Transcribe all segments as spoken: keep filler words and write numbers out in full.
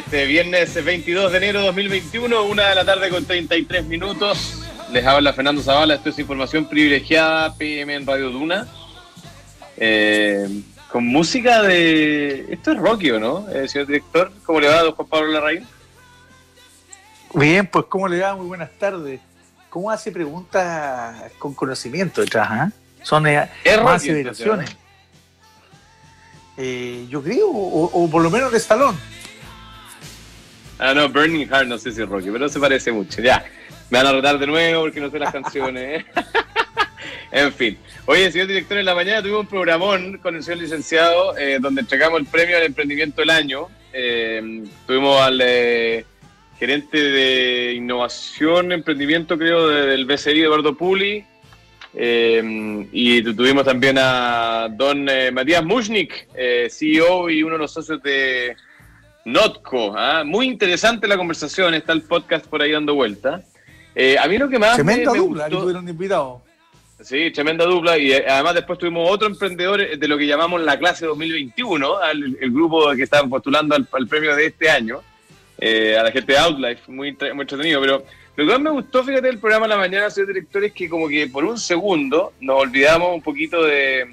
este viernes veintidós de enero de dos mil veintiuno, una de la tarde con treinta y tres minutos. Les habla Fernando Zavala, esto es Información Privilegiada, P M en Radio Duna. Eh, con música de... Esto es Rocky, ¿o no, eh, señor director? ¿Cómo le va, don Juan Pablo Larraín? Bien, pues ¿cómo le va? Muy buenas tardes. ¿Cómo hace preguntas con conocimiento detrás? ¿Eh? Son eh, más aseveraciones. Eh, yo creo, o, o por lo menos de salón. Ah, no, Burning Heart, no sé si es Rocky, pero se parece mucho. Ya, me van a retar de nuevo porque no sé las canciones. En fin. Oye, señor director, en la mañana tuvimos un programón con el señor licenciado eh, donde entregamos el premio al emprendimiento del año. Eh, tuvimos al eh, gerente de innovación, emprendimiento, creo, del B C I, Eduardo Puli. Eh, y tuvimos también a don eh, Matías Mushnik, eh, C E O y uno de los socios de Notco. ¿eh? Muy interesante la conversación, está el podcast por ahí dando vuelta. Eh, a mí lo que más tremenda me, me dupla gustó, que tuvieron invitados. Sí, tremenda dupla, y además después tuvimos otro emprendedor de lo que llamamos la clase dos mil veintiuno, el, el grupo que está postulando al, al premio de este año, eh, a la gente de Outlife, muy, muy entretenido. Pero lo que más me gustó, fíjate, del programa de la mañana, señor director, es que como que por un segundo nos olvidamos un poquito de,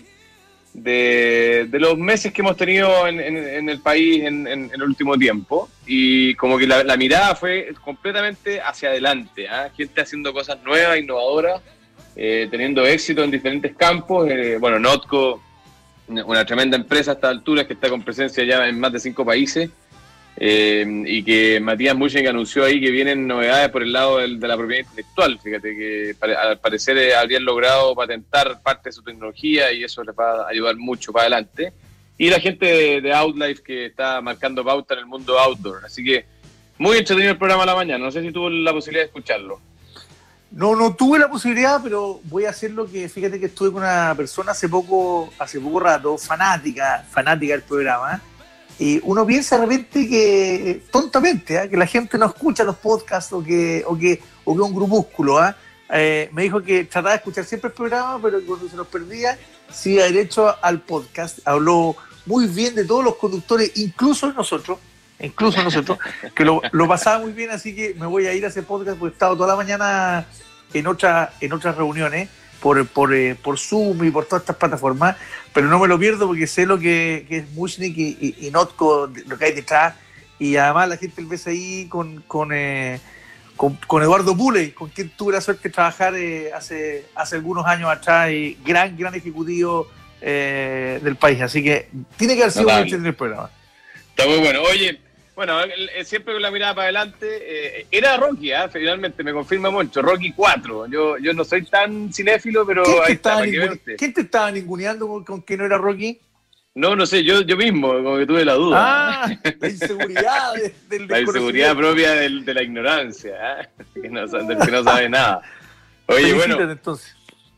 de, de los meses que hemos tenido en, en, en el país en, en, en el último tiempo, y como que la, la mirada fue completamente hacia adelante, ¿eh? Gente haciendo cosas nuevas, innovadoras, Eh, teniendo éxito en diferentes campos. Eh, bueno, Notco, una tremenda empresa a estas alturas que está con presencia ya en más de cinco países, eh, y que Matías Mushnik anunció ahí que vienen novedades por el lado del, de la propiedad intelectual. Fíjate que al parecer eh, habrían logrado patentar parte de su tecnología y eso les va a ayudar mucho para adelante. Y la gente de, de Outlife, que está marcando pauta en el mundo outdoor. Así que muy entretenido el programa a la mañana. No sé si tuvo la posibilidad de escucharlo. No, no tuve la posibilidad, pero voy a hacer lo que, fíjate que estuve con una persona hace poco, hace poco rato, fanática, fanática del programa, y uno piensa de repente que, tontamente, ¿eh? que la gente no escucha los podcasts o que, o que, o que un grupúsculo, ¿eh? Eh, me dijo que trataba de escuchar siempre el programa, pero cuando se los perdía, se iba derecho al podcast. Habló muy bien de todos los conductores, incluso nosotros, incluso nosotros, que lo, lo pasaba muy bien, así que me voy a ir a ese podcast porque he estado toda la mañana en, otra, en otras reuniones por, por, eh, por Zoom y por todas estas plataformas, pero no me lo pierdo porque sé lo que, que es Mushnik y, y, y Notco, lo que hay detrás, y además la gente del B C I con, con, eh, con, con Eduardo Puli, con quien tuve la suerte de trabajar eh, hace, hace algunos años atrás, y gran, gran ejecutivo eh, del país, así que tiene que haber sido muy en el programa. Está muy bueno. Oye, bueno, siempre con la mirada para adelante, eh, era Rocky, ¿eh? Finalmente me confirma mucho, Rocky cuatro. Yo, yo no soy tan cinéfilo, pero ahí está, para que vea usted. ¿Quién te estaba ninguneando con, con que no era Rocky? No, no sé, yo, yo mismo, como que tuve la duda. Ah, la inseguridad de, del La inseguridad propia del, de la ignorancia, ¿eh? que no, del que no sabe nada. Oye, bueno, entonces.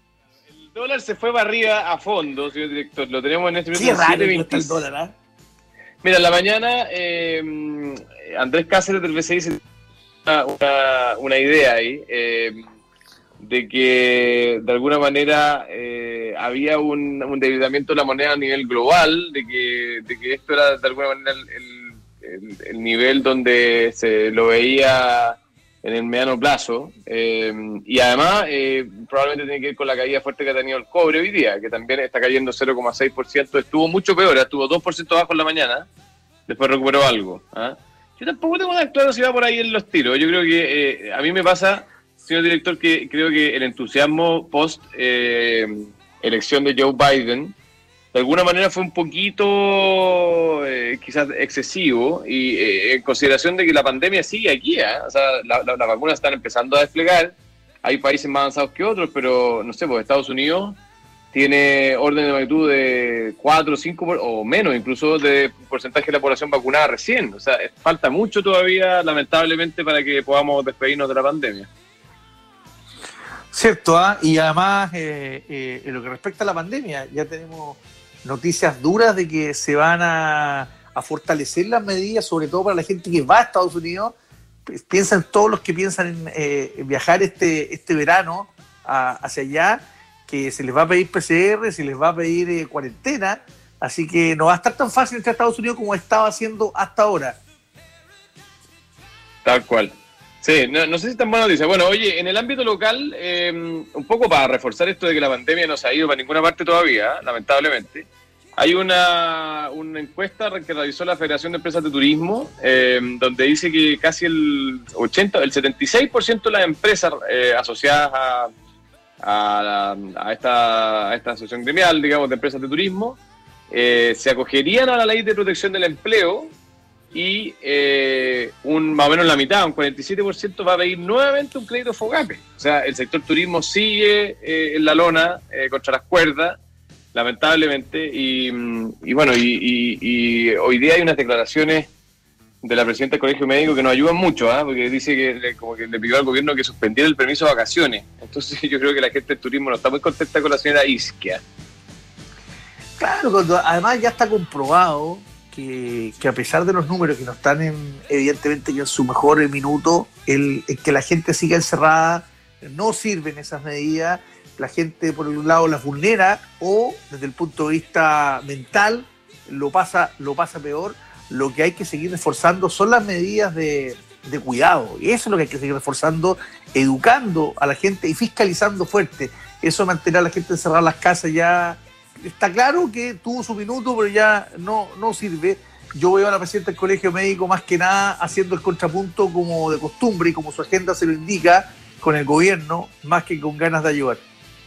El dólar se fue para arriba a fondo, señor director, lo tenemos en este momento. Sí, raro está el dólar, ¿eh? Mira, en la mañana eh, Andrés Cáceres del B C I se una, una, una idea ahí eh, de que de alguna manera eh, había un, un debilitamiento de la moneda a nivel global, de que, de que esto era de alguna manera el, el, el nivel donde se lo veía en el mediano plazo, eh, y además eh, probablemente tiene que ver con la caída fuerte que ha tenido el cobre hoy día, que también está cayendo cero coma seis por ciento, estuvo mucho peor, estuvo dos por ciento bajo en la mañana, después recuperó algo. ¿eh? Yo tampoco tengo tan claro si va por ahí en los tiros. Yo creo que eh, a mí me pasa, señor director, que creo que el entusiasmo post eh, elección de Joe Biden de alguna manera fue un poquito eh, quizás excesivo, y eh, en consideración de que la pandemia sigue aquí, ¿eh? O sea, las la, la vacunas están empezando a desplegar, hay países más avanzados que otros, pero no sé, pues Estados Unidos tiene orden de magnitud de cuatro o cinco o menos incluso de porcentaje de la población vacunada recién. O sea, falta mucho todavía, lamentablemente, para que podamos despedirnos de la pandemia. Cierto, ¿eh? Y además, eh, eh, en lo que respecta a la pandemia, ya tenemos noticias duras de que se van a, a fortalecer las medidas, sobre todo para la gente que va a Estados Unidos. Piensan todos los que piensan en eh, viajar este, este verano a, hacia allá, que se les va a pedir P C R, se les va a pedir eh, cuarentena, así que no va a estar tan fácil entrar a Estados Unidos como estaba haciendo hasta ahora. Tal cual. Sí, no, no sé si es tan buena noticia. Bueno, oye, en el ámbito local, eh, un poco para reforzar esto de que la pandemia no se ha ido para ninguna parte todavía, lamentablemente, hay una, una encuesta que realizó la Federación de Empresas de Turismo, eh, donde dice que casi el ochenta, el setenta y seis por ciento de las empresas eh, asociadas a, a, a, esta, a esta asociación gremial, digamos, de empresas de turismo, eh, se acogerían a la ley de protección del empleo. Y eh, un más o menos la mitad, un cuarenta y siete por ciento va a pedir nuevamente un crédito FOGAPE. O sea, el sector turismo sigue eh, en la lona, eh, contra las cuerdas, lamentablemente. Y, y bueno, y, y, y hoy día hay unas declaraciones de la presidenta del Colegio Médico que nos ayudan mucho, ¿eh? Porque dice que le, como que le pidió al gobierno que suspendiera el permiso de vacaciones. Entonces yo creo que la gente del turismo no está muy contenta con la señora Isquia. Claro, cuando además ya está comprobado Que, que a pesar de los números que no están en, evidentemente que en su mejor minuto, el, el que la gente siga encerrada no sirven esas medidas, la gente por un lado las vulnera o desde el punto de vista mental lo pasa, lo pasa peor. Lo que hay que seguir reforzando son las medidas de, de cuidado, y eso es lo que hay que seguir reforzando, educando a la gente y fiscalizando fuerte. Eso mantener a la gente encerrada en las casas ya está claro que tuvo su minuto, pero ya no, no sirve. Yo veo a la presidenta del Colegio Médico más que nada haciendo el contrapunto como de costumbre y como su agenda se lo indica con el gobierno, más que con ganas de ayudar.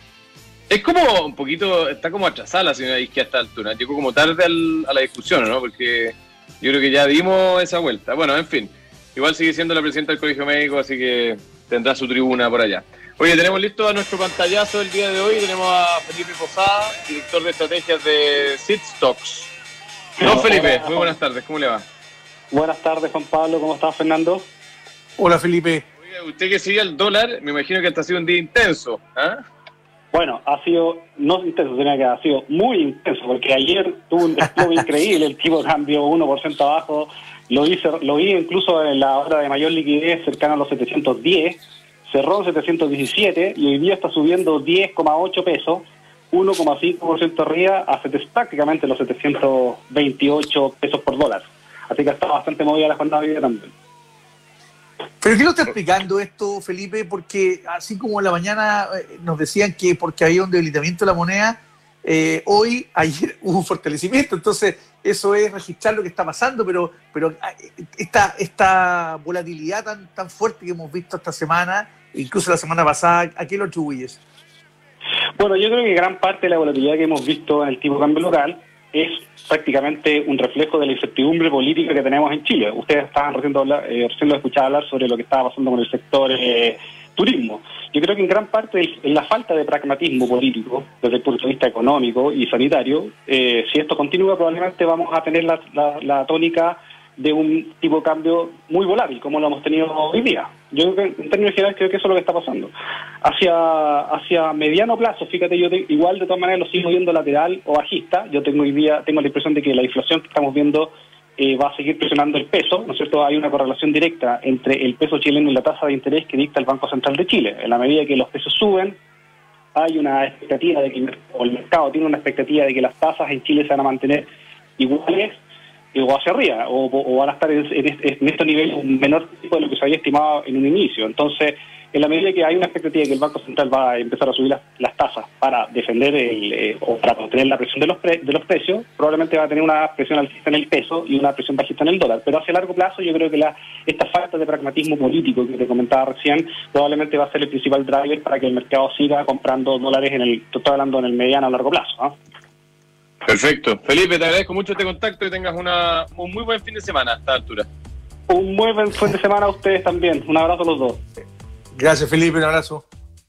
Es como un poquito, está como atrasada la señora Isquia a esta altura, llegó como tarde al, a la discusión, ¿no? Porque yo creo que ya dimos esa vuelta. Bueno, en fin, igual sigue siendo la presidenta del Colegio Médico, así que tendrá su tribuna por allá. Oye, tenemos listo a nuestro pantallazo del día de hoy. Tenemos a Felipe Posada, director de estrategias de Sitstocks. No, Felipe, muy buenas tardes, ¿cómo le va? Buenas tardes, Juan Pablo, ¿cómo estás, Fernando? Hola, Felipe. Oiga, usted que sigue el dólar, me imagino que este ha sido un día intenso, ¿ah? ¿eh? Bueno, ha sido, no intenso, sino que ha sido muy intenso, porque ayer tuvo un desplome increíble, el tipo de cambio uno por ciento abajo, lo vi, lo vi incluso en la hora de mayor liquidez cercana a los setecientos diez, cerró en setecientos diecisiete y hoy día está subiendo diez coma ocho pesos, uno coma cinco por ciento arriba a prácticamente los setecientos veintiocho pesos por dólar. Así que está bastante movida la jornada de hoy día también. ¿Pero qué lo está explicando esto, Felipe? Porque así como en la mañana eh, nos decían que porque había un debilitamiento de la moneda, eh, hoy, ayer hubo un fortalecimiento. Entonces, eso es registrar lo que está pasando, pero, pero esta, esta volatilidad tan, tan fuerte que hemos visto esta semana, incluso la semana pasada, ¿a qué lo atribuyes? Bueno, yo creo que gran parte de la volatilidad que hemos visto en el tipo de cambio local es prácticamente un reflejo de la incertidumbre política que tenemos en Chile. Ustedes estaban recién, hablar, eh, recién lo escuchaba hablar sobre lo que estaba pasando con el sector eh, turismo. Yo creo que en gran parte es la falta de pragmatismo político desde el punto de vista económico y sanitario. Eh, si esto continúa, probablemente vamos a tener la, la, la tónica de un tipo de cambio muy volátil, como lo hemos tenido hoy día. Yo creo que en términos generales creo que eso es lo que está pasando. Hacia hacia mediano plazo, fíjate, yo te, igual de todas maneras lo sigo viendo lateral o bajista. Yo tengo hoy día tengo la impresión de que la inflación que estamos viendo eh, va a seguir presionando el peso, ¿no es cierto? Hay una correlación directa entre el peso chileno y la tasa de interés que dicta el Banco Central de Chile. En la medida que los pesos suben, hay una expectativa de que o el mercado tiene una expectativa de que las tasas en Chile se van a mantener iguales o hacia arriba, o, o van a estar en, en, en estos niveles un menor tipo de lo que se había estimado en un inicio. Entonces, en la medida que hay una expectativa de que el Banco Central va a empezar a subir las, las tasas para defender el, eh, o para contener la presión de los pre, de los precios, probablemente va a tener una presión alcista en el peso y una presión bajista en el dólar. Pero hacia largo plazo yo creo que la esta falta de pragmatismo político que te comentaba recién probablemente va a ser el principal driver para que el mercado siga comprando dólares en el, estoy hablando en el mediano a largo plazo, ¿no? Perfecto. Felipe, te agradezco mucho este contacto y tengas una, un muy buen fin de semana a esta altura. Un muy buen fin de semana a ustedes también. Un abrazo a los dos. Gracias, Felipe. Un abrazo.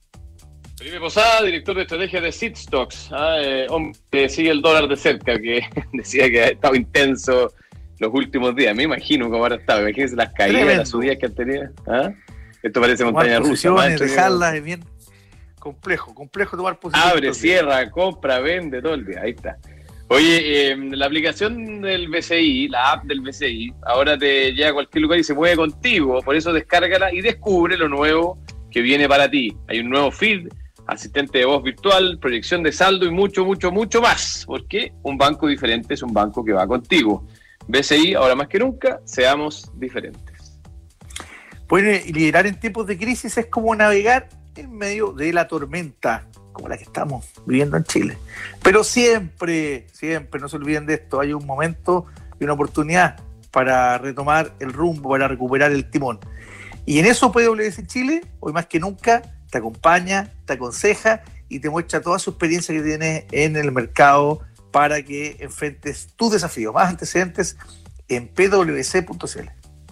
Felipe Posada, director de estrategia de Sitstocks. Ah, eh, hombre, que sigue el dólar de cerca, que decía que ha estado intenso los últimos días. Me imagino cómo ahora estado. Imagínense las caídas, Tremendo. Las subidas que han tenido. ¿Ah? Esto parece montaña rusa. Dejarlas es bien complejo. Complejo tomar posiciones. Abre, cierra, compra, vende todo el día. Ahí está. Oye, eh, la aplicación del B C I, la app del B C I, ahora te llega a cualquier lugar y se mueve contigo, por eso descárgala y descubre lo nuevo que viene para ti. Hay un nuevo feed, asistente de voz virtual, proyección de saldo y mucho, mucho, mucho más, porque un banco diferente es un banco que va contigo. B C I, ahora más que nunca, seamos diferentes. Bueno, y liderar en tiempos de crisis es como navegar en medio de la tormenta, como la que estamos viviendo en Chile. Pero siempre, siempre, no se olviden de esto, hay un momento y una oportunidad para retomar el rumbo, para recuperar el timón. Y en eso P W C Chile, hoy más que nunca, te acompaña, te aconseja y te muestra toda su experiencia que tiene en el mercado para que enfrentes tus desafíos. Más antecedentes en p w c punto c l.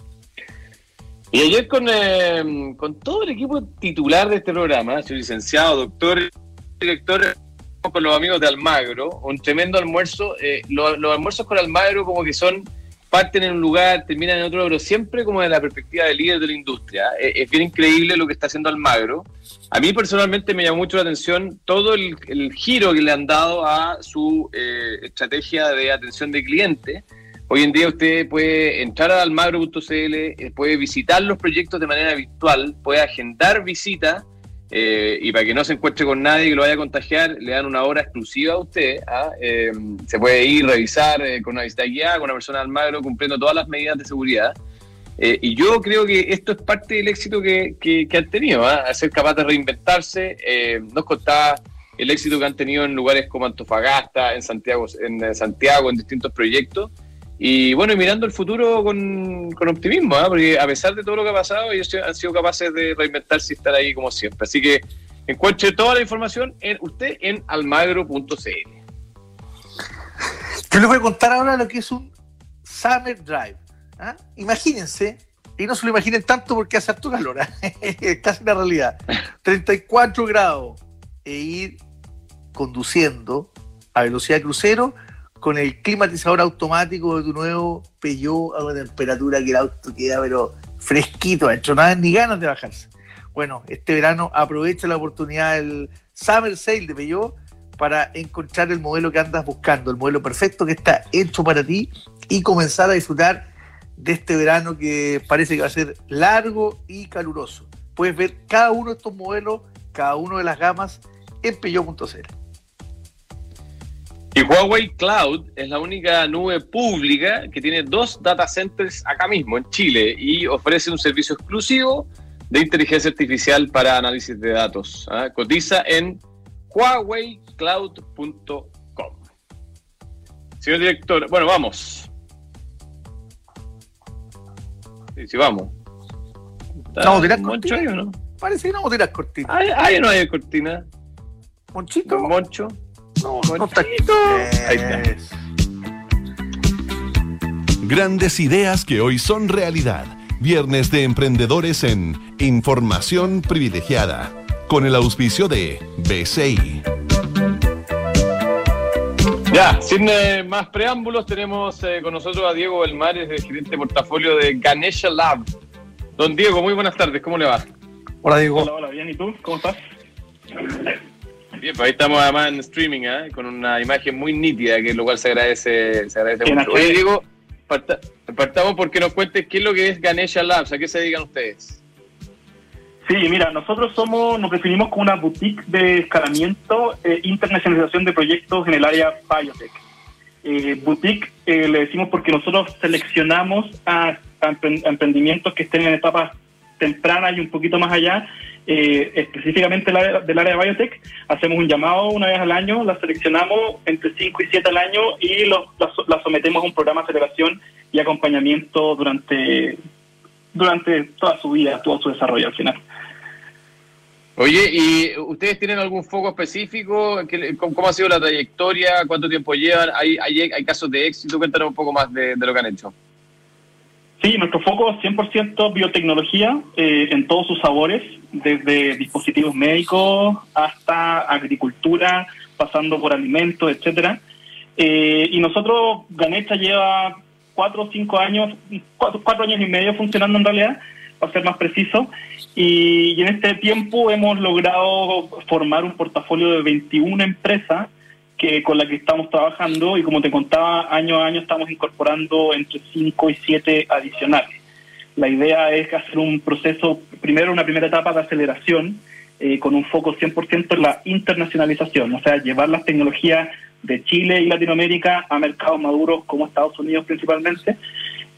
Y ayer con, eh, con todo el equipo titular de este programa, señor licenciado, doctor, director, con los amigos de Almagro, un tremendo almuerzo. Eh, los, los almuerzos con Almagro como que son, parten en un lugar, terminan en otro, pero siempre como de la perspectiva de líder de la industria. Eh, es bien increíble lo que está haciendo Almagro. A mí personalmente me llamó mucho la atención todo el, el giro que le han dado a su eh, estrategia de atención de cliente. Hoy en día usted puede entrar a almagro punto c l, eh, puede visitar los proyectos de manera virtual, puede agendar visitas eh, y para que no se encuentre con nadie que lo vaya a contagiar, le dan una hora exclusiva a usted. ¿ah? Eh, se puede ir, revisar eh, con una visita guiada, con una persona de Almagro, cumpliendo todas las medidas de seguridad. Eh, y yo creo que esto es parte del éxito que, que, que han tenido, ¿ah? A ser capaz de reinventarse. Eh, nos contaba el éxito que han tenido en lugares como Antofagasta, en Santiago, en Santiago, en distintos proyectos. Y bueno, y mirando el futuro con, con optimismo, ¿eh? Porque a pesar de todo lo que ha pasado, ellos han sido capaces de reinventarse y estar ahí como siempre. Así que encuentre toda la información en usted en almagro punto c l. Yo les voy a contar ahora lo que es un Summer Drive. ¿ah? Imagínense, y no se lo imaginen tanto porque hace harto calor, ¿eh? Es casi la realidad. treinta y cuatro grados e ir conduciendo a velocidad de crucero con el climatizador automático de tu nuevo Peugeot a una temperatura que el auto queda pero fresquito, adentro, nada ni ganas de bajarse. Bueno, este verano aprovecha la oportunidad del Summer Sale de Peugeot para encontrar el modelo que andas buscando, el modelo perfecto que está hecho para ti y comenzar a disfrutar de este verano que parece que va a ser largo y caluroso. Puedes ver cada uno de estos modelos, cada una de las gamas en peugeot punto c l. Y Huawei Cloud es la única nube pública que tiene dos data centers acá mismo, en Chile, y ofrece un servicio exclusivo de inteligencia artificial para análisis de datos. ¿eh? Cotiza en huawei cloud punto com. Señor director, bueno, vamos. Sí, sí, vamos. ¿Vamos a tirar Moncho ahí o no? Parece que no vamos a tirar cortina. Ahí, ahí no hay cortina. ¿Monchito? ¿Don Moncho? No, no está. Ahí está. Grandes ideas que hoy son realidad. Viernes de Emprendedores en Información Privilegiada, con el auspicio de B C I. Ya, sin eh, más preámbulos, tenemos eh, con nosotros a Diego Belmares, el gerente de portafolio de Ganesha Lab. Don Diego, muy buenas tardes, ¿cómo le va? Hola, Diego. Hola, hola, bien, ¿y tú? ¿Cómo estás? Bien, pues ahí estamos además en streaming, ¿eh? Con una imagen muy nítida, que lo cual se agradece, se agradece mucho. Oye, Diego, parta, partamos porque nos cuentes qué es lo que es Ganesha Labs, ¿a qué se dedican ustedes? Sí, mira, nosotros somos, nos definimos como una boutique de escalamiento e internacionalización de proyectos en el área biotech. Eh, boutique eh, le decimos porque nosotros seleccionamos a, a emprendimientos que estén en etapas tempranas y un poquito más allá. Eh, específicamente del área, del área de biotech, hacemos un llamado una vez al año, la seleccionamos entre cinco y siete al año y lo, la, la sometemos a un programa de aceleración y acompañamiento durante, durante toda su vida, todo su desarrollo al final. Oye, ¿y ustedes tienen algún foco específico? ¿Cómo ha sido la trayectoria? ¿Cuánto tiempo llevan? ¿Hay, hay, hay casos de éxito? Cuéntanos un poco más de, de lo que han hecho. Sí, nuestro foco es cien por ciento biotecnología eh, en todos sus sabores, desde dispositivos médicos hasta agricultura, pasando por alimentos, etcétera. Eh, y nosotros, Ganesha lleva cuatro o cinco años, cuatro, cuatro años y medio funcionando en realidad, para ser más preciso, y, y en este tiempo hemos logrado formar un portafolio de veintiuna empresas que con la que estamos trabajando, y como te contaba, año a año estamos incorporando entre cinco y siete adicionales. La idea es hacer un proceso, primero una primera etapa de aceleración, eh, con un foco cien por ciento en la internacionalización, o sea, llevar las tecnologías de Chile y Latinoamérica a mercados maduros como Estados Unidos principalmente,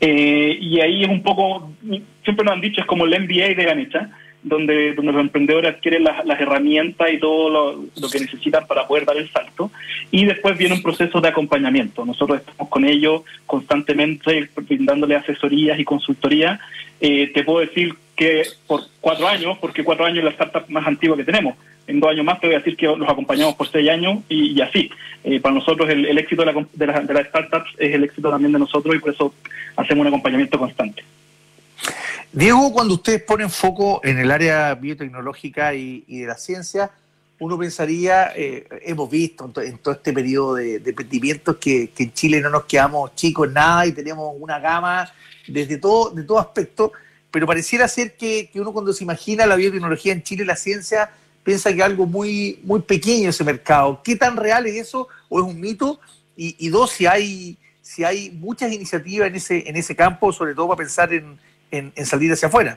Eh, y ahí es un poco, siempre nos han dicho, es como el M B A de Ganesha, donde, donde los emprendedores adquieren las, las herramientas y todo lo, lo que necesitan para poder dar el salto. Y después viene un proceso de acompañamiento. Nosotros estamos con ellos constantemente brindándole asesorías y consultoría. Eh, te puedo decir que por cuatro años, porque cuatro años es la startup más antigua que tenemos. En dos años más te voy a decir que los acompañamos por seis años y, y así. Eh, para nosotros el, el éxito de las de la, de la startups es el éxito también de nosotros y por eso hacemos un acompañamiento constante. Diego, cuando ustedes ponen foco en el área biotecnológica y, y de la ciencia, uno pensaría, eh, hemos visto en, to, en todo este periodo de, de emprendimientos que, que en Chile no nos quedamos chicos en nada y tenemos una gama desde todo, de todo aspecto, pero pareciera ser que, que uno cuando se imagina la biotecnología en Chile y la ciencia piensa que es algo muy, muy pequeño ese mercado. ¿Qué tan real es eso o es un mito? Y, y dos, si hay, si hay muchas iniciativas en ese, en ese campo, sobre todo para pensar en En, en salir hacia afuera.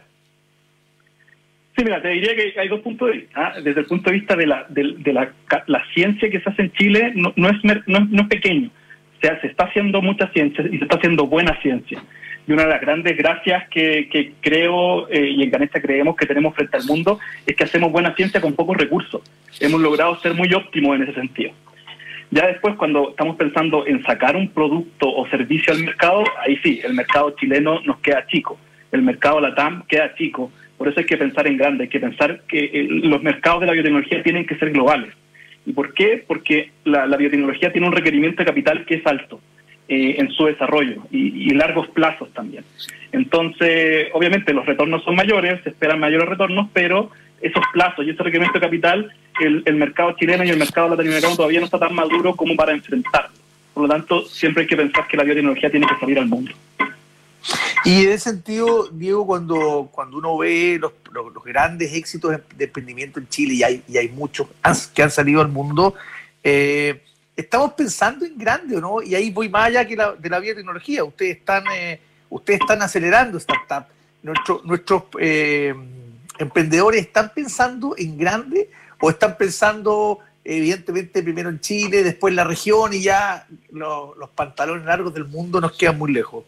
Sí, mira, te diría que hay dos puntos de vista. ¿eh? Desde el punto de vista de la, de, de la, la ciencia que se hace en Chile, no, no, es, no, es, no es pequeño. O sea, se está haciendo mucha ciencia y se está haciendo buena ciencia. Y una de las grandes gracias que, que creo, eh, y en Ganesha creemos que tenemos frente al mundo, es que hacemos buena ciencia con pocos recursos. Hemos logrado ser muy óptimos en ese sentido. Ya después, cuando estamos pensando en sacar un producto o servicio al mercado, ahí sí, el mercado chileno nos queda chico. El mercado LATAM queda chico, por eso hay que pensar en grande, hay que pensar que eh, los mercados de la biotecnología tienen que ser globales. ¿Y por qué? Porque la, la biotecnología tiene un requerimiento de capital que es alto eh, en su desarrollo y, y largos plazos también. Entonces, obviamente los retornos son mayores, se esperan mayores retornos, pero esos plazos y ese requerimiento de capital, el, el mercado chileno y el mercado latinoamericano todavía no está tan maduro como para enfrentarlo. Por lo tanto, siempre hay que pensar que la biotecnología tiene que salir al mundo. Y en ese sentido, Diego, cuando, cuando uno ve los, los, los grandes éxitos de emprendimiento en Chile, y hay, y hay muchos que han salido al mundo, eh, estamos pensando en grande, ¿no? Y ahí voy más allá que la, de la biotecnología. Ustedes están, eh, ustedes están acelerando startups. Nuestro, nuestros eh, emprendedores están pensando en grande o están pensando, evidentemente, primero en Chile, después en la región y ya los, los pantalones largos del mundo nos quedan muy lejos.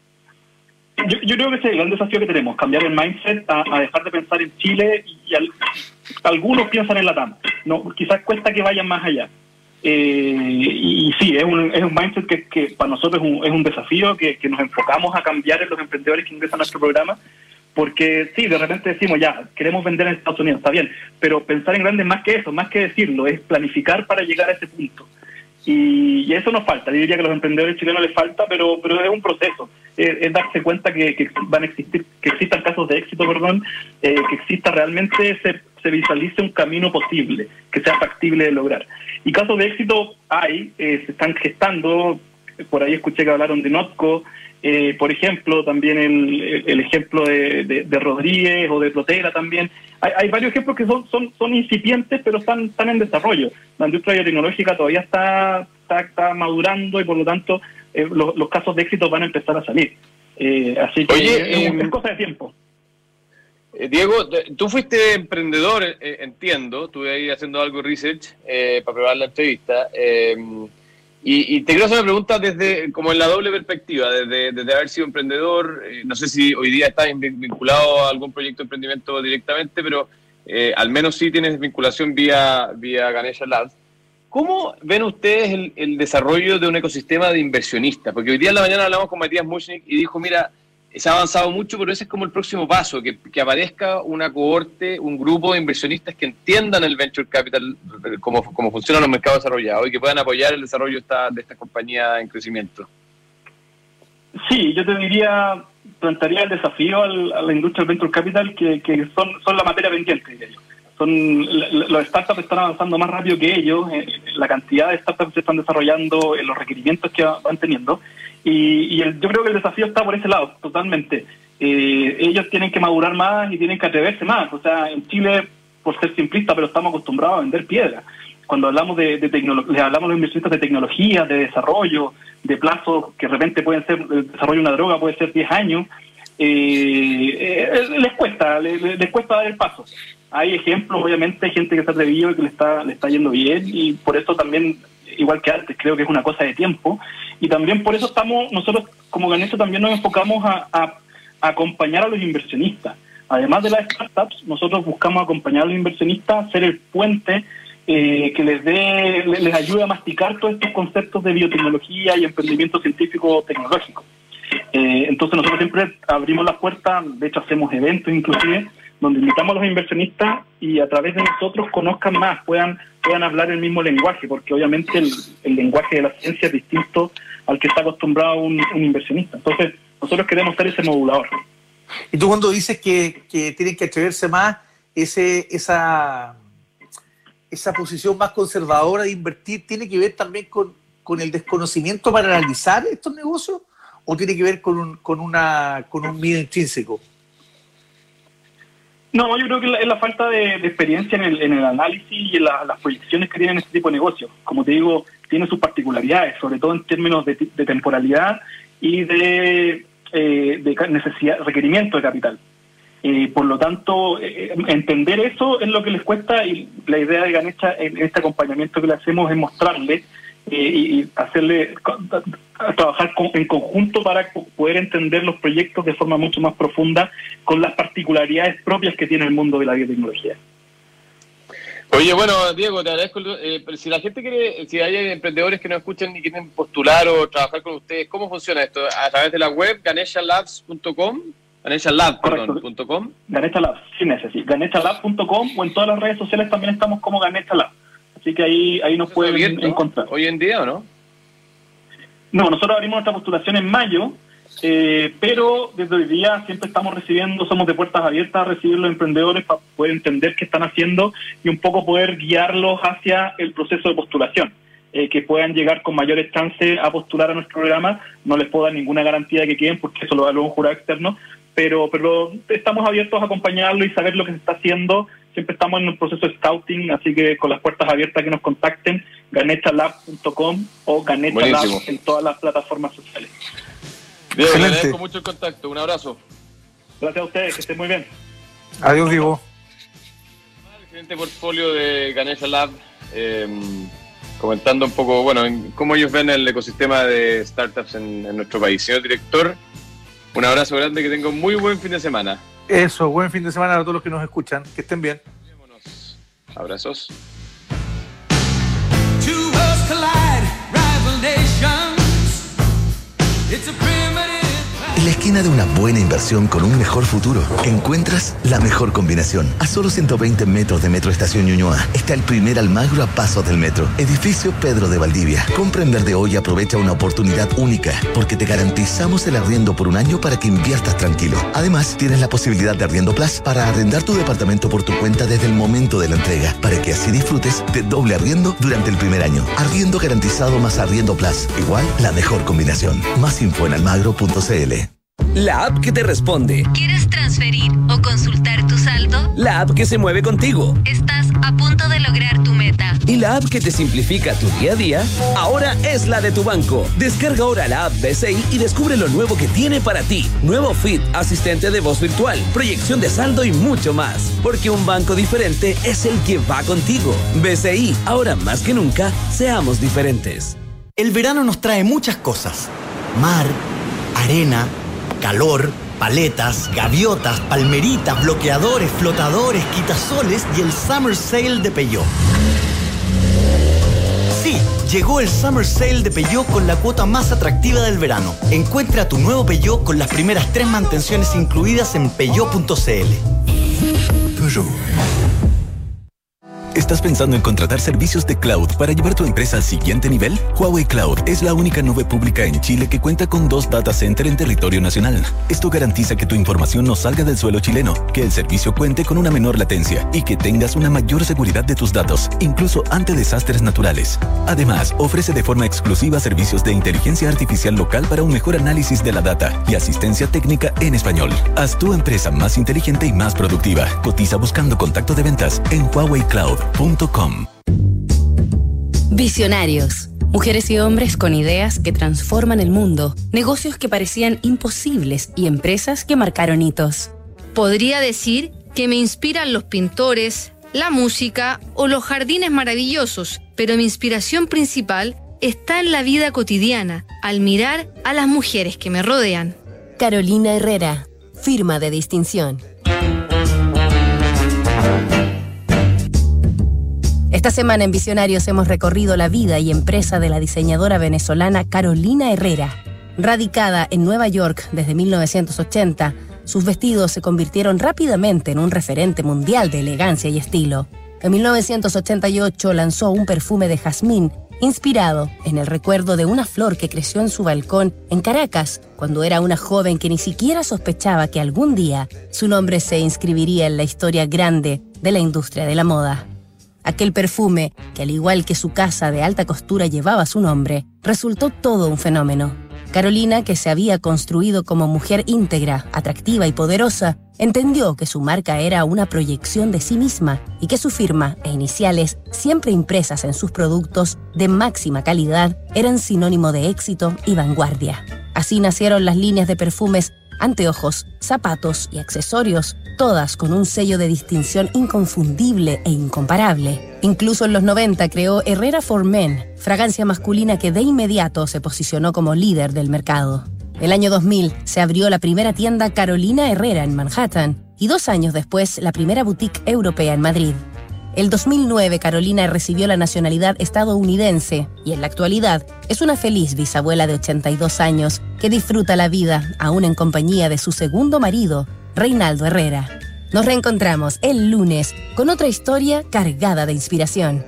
Yo, yo creo que ese es el gran desafío que tenemos, cambiar el mindset a, a dejar de pensar en Chile y al, algunos piensan en LATAM. No, quizás cuesta que vayan más allá. Eh, y, y sí, es un, es un mindset que, que para nosotros es un, es un desafío que, que nos enfocamos a cambiar en los emprendedores que ingresan a nuestro programa, porque sí, de repente decimos ya, queremos vender en Estados Unidos, está bien, pero pensar en grande es más que eso, más que decirlo, es planificar para llegar a ese punto. Y, y eso nos falta, yo diría que a los emprendedores chilenos les falta, pero pero es un proceso, es, es darse cuenta que, que van a existir, que existan casos de éxito, perdón, eh, que exista realmente, se, se visualice un camino posible, que sea factible de lograr. Y casos de éxito hay, eh, se están gestando, por ahí escuché que hablaron de Notco, eh, por ejemplo, también el, el, el ejemplo de, de, de Rodríguez o de Protera también. Hay, hay varios ejemplos que son son son incipientes, pero están, están en desarrollo. La industria biotecnológica todavía está, está, está madurando y por lo tanto eh, los, los casos de éxito van a empezar a salir. Eh, así que Oye, es, eh, es cosa de tiempo. Eh, Diego, tú fuiste emprendedor, eh, entiendo, estuve ahí haciendo algo de research eh, para preparar la entrevista. Eh, Y, y te quiero hacer una pregunta desde como en la doble perspectiva, desde, desde haber sido emprendedor, eh, no sé si hoy día estás vinculado a algún proyecto de emprendimiento directamente, pero eh, al menos sí tienes vinculación vía, vía Ganesha Labs. ¿Cómo ven ustedes el, el desarrollo de un ecosistema de inversionistas? Porque hoy día en la mañana hablamos con Matías Muchnik y dijo, mira, se ha avanzado mucho, pero ese es como el próximo paso, que, que aparezca una cohorte, un grupo de inversionistas que entiendan el venture capital, cómo, cómo funcionan los mercados desarrollados y que puedan apoyar el desarrollo de esta, de esta compañía en crecimiento. Sí, yo te diría, plantearía el desafío al, a la industria del venture capital, que, que son, son la materia pendiente, diría yo. Son, los startups están avanzando más rápido que ellos, eh, la cantidad de startups que se están desarrollando, eh, los requerimientos que van teniendo. Y, y el, yo creo que el desafío está por ese lado, totalmente. Eh, ellos tienen que madurar más y tienen que atreverse más. O sea, en Chile, por ser simplista, pero estamos acostumbrados a vender piedra. Cuando hablamos de, de tecnología, les hablamos a los inversionistas de tecnología, de desarrollo, de plazos que de repente pueden ser, el desarrollo de una droga puede ser diez años, eh, eh, les cuesta, les, les cuesta dar el paso. Hay ejemplos, obviamente, hay gente que se ha atrevido y que le está, le está yendo bien, y por eso también igual que antes, creo que es una cosa de tiempo, y también por eso estamos, nosotros como Ganesha también nos enfocamos a, a, a acompañar a los inversionistas. Además de las startups, nosotros buscamos acompañar a los inversionistas, ser el puente eh, que les dé, les ayude a masticar todos estos conceptos de biotecnología y emprendimiento científico-tecnológico. Eh, entonces nosotros siempre abrimos las puertas, de hecho hacemos eventos inclusive, donde invitamos a los inversionistas y a través de nosotros conozcan más, puedan puedan hablar el mismo lenguaje, porque obviamente el, el lenguaje de la ciencia es distinto al que está acostumbrado un, un inversionista. Entonces nosotros queremos ser ese modulador. Y tú cuando dices que, que tienen que atreverse más, ese esa, esa posición más conservadora de invertir, ¿tiene que ver también con, con el desconocimiento para analizar estos negocios? ¿O tiene que ver con un, con una, con un miedo intrínseco? No, yo creo que es la falta de, de experiencia en el, en el análisis y en la, las proyecciones que tienen este tipo de negocios. Como te digo, tiene sus particularidades, sobre todo en términos de, de temporalidad y de, eh, de necesidad, requerimiento de capital. Eh, por lo tanto, eh, entender eso es lo que les cuesta, y la idea de Ganesha en este acompañamiento que le hacemos es mostrarle eh, y hacerle a trabajar con, en conjunto para poder entender los proyectos de forma mucho más profunda con las particularidades propias que tiene el mundo de la biotecnología. Oye, bueno, Diego, te agradezco. Eh, pero si la gente quiere, si hay emprendedores que nos escuchan y quieren postular o trabajar con ustedes, ¿cómo funciona esto? ¿A través de la web ganesha labs punto com? ganesha lab punto com. Ganesha Labs, sí, necesito. ganesha lab punto com, o en todas las redes sociales también estamos como Ganesha Lab. Así que ahí, ahí nos pueden abierto, encontrar. ¿Hoy en día o no? No, nosotros abrimos nuestra postulación en mayo, eh, pero desde hoy día siempre estamos recibiendo, somos de puertas abiertas a recibir los emprendedores para poder entender qué están haciendo y un poco poder guiarlos hacia el proceso de postulación, eh, que puedan llegar con mayores chances a postular a nuestro programa. No les puedo dar ninguna garantía de que queden, porque eso lo evalúa un jurado externo, pero, pero estamos abiertos a acompañarlo y saber lo que se está haciendo. Siempre estamos en un proceso de scouting, así que con las puertas abiertas que nos contacten, ganesha lab punto com o Ganesha Lab en todas las plataformas sociales. Diego, le agradezco mucho el contacto. Un abrazo. Gracias a ustedes, que estén muy bien. Adiós, Diego. El gerente portfolio de Ganesha Lab, eh, comentando un poco, bueno, en cómo ellos ven el ecosistema de startups en, en nuestro país. Señor director, un abrazo grande, que tenga un muy buen fin de semana. Eso, buen fin de semana a todos los que nos escuchan. Que estén bien. Vámonos. Abrazos. En la esquina de una buena inversión con un mejor futuro, encuentras la mejor combinación. A solo ciento veinte metros de Metro Estación Ñuñoa está el primer Almagro a pasos del metro. Edificio Pedro de Valdivia. Compra en Verde Hoy y aprovecha una oportunidad única, porque te garantizamos el arriendo por un año para que inviertas tranquilo. Además, tienes la posibilidad de Arriendo Plus para arrendar tu departamento por tu cuenta desde el momento de la entrega, para que así disfrutes de doble arriendo durante el primer año. Arriendo garantizado más Arriendo Plus. Igual, la mejor combinación. Más info en almagro punto cl. La app que te responde. ¿Quieres transferir o consultar tu saldo? La app que se mueve contigo. Estás a punto de lograr tu meta. Y la app que te simplifica tu día a día, ahora es la de tu banco. Descarga ahora la app B C I y descubre lo nuevo que tiene para ti. Nuevo Fit, asistente de voz virtual, proyección de saldo y mucho más. Porque un banco diferente es el que va contigo. B C I, ahora más que nunca, seamos diferentes. El verano nos trae muchas cosas. Mar, arena, calor, paletas, gaviotas, palmeritas, bloqueadores, flotadores, quitasoles y el Summer Sale de Peugeot. Sí, llegó el Summer Sale de Peugeot con la cuota más atractiva del verano. Encuentra tu nuevo Peugeot con las primeras tres mantenciones incluidas en peugeot punto cl. Peugeot. ¿Estás pensando en contratar servicios de cloud para llevar tu empresa al siguiente nivel? Huawei Cloud es la única nube pública en Chile que cuenta con dos data centers en territorio nacional. Esto garantiza que tu información no salga del suelo chileno, que el servicio cuente con una menor latencia y que tengas una mayor seguridad de tus datos, incluso ante desastres naturales. Además, ofrece de forma exclusiva servicios de inteligencia artificial local para un mejor análisis de la data y asistencia técnica en español. Haz tu empresa más inteligente y más productiva. Cotiza buscando contacto de ventas en huawei cloud punto com. Visionarios. Mujeres y hombres con ideas que transforman el mundo, negocios que parecían imposibles y empresas que marcaron hitos. Podría decir que me inspiran los pintores, la música o los jardines maravillosos, pero mi inspiración principal está en la vida cotidiana, al mirar a las mujeres que me rodean. Carolina Herrera, firma de distinción. Esta semana en Visionarios hemos recorrido la vida y empresa de la diseñadora venezolana Carolina Herrera. Radicada en Nueva York desde mil novecientos ochenta, sus vestidos se convirtieron rápidamente en un referente mundial de elegancia y estilo. En mil novecientos ochenta y ocho lanzó un perfume de jazmín inspirado en el recuerdo de una flor que creció en su balcón en Caracas cuando era una joven que ni siquiera sospechaba que algún día su nombre se inscribiría en la historia grande de la industria de la moda. Aquel perfume, que al igual que su casa de alta costura llevaba su nombre, resultó todo un fenómeno. Carolina, que se había construido como mujer íntegra, atractiva y poderosa, entendió que su marca era una proyección de sí misma y que su firma e iniciales, siempre impresas en sus productos de máxima calidad, eran sinónimo de éxito y vanguardia. Así nacieron las líneas de perfumes, anteojos, zapatos y accesorios, todas con un sello de distinción inconfundible e incomparable. Incluso en los noventa creó Herrera for Men, fragancia masculina que de inmediato se posicionó como líder del mercado. El año dos mil se abrió la primera tienda Carolina Herrera en Manhattan y dos años después la primera boutique europea en Madrid. El dos mil nueve Carolina recibió la nacionalidad estadounidense y en la actualidad es una feliz bisabuela de ochenta y dos años que disfruta la vida aún en compañía de su segundo marido, Reinaldo Herrera. Nos reencontramos el lunes con otra historia cargada de inspiración.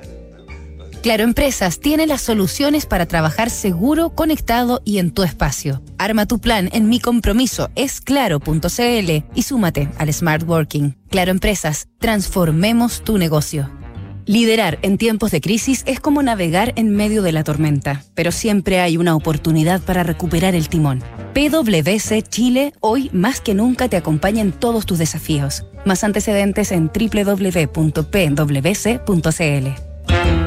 Claro Empresas tiene las soluciones para trabajar seguro, conectado y en tu espacio. Arma tu plan en mi compromiso es claro punto c l y súmate al Smart Working. Claro Empresas, transformemos tu negocio. Liderar en tiempos de crisis es como navegar en medio de la tormenta, pero siempre hay una oportunidad para recuperar el timón. P W C Chile hoy más que nunca te acompaña en todos tus desafíos. Más antecedentes en doble u doble u doble u punto p w c punto c l.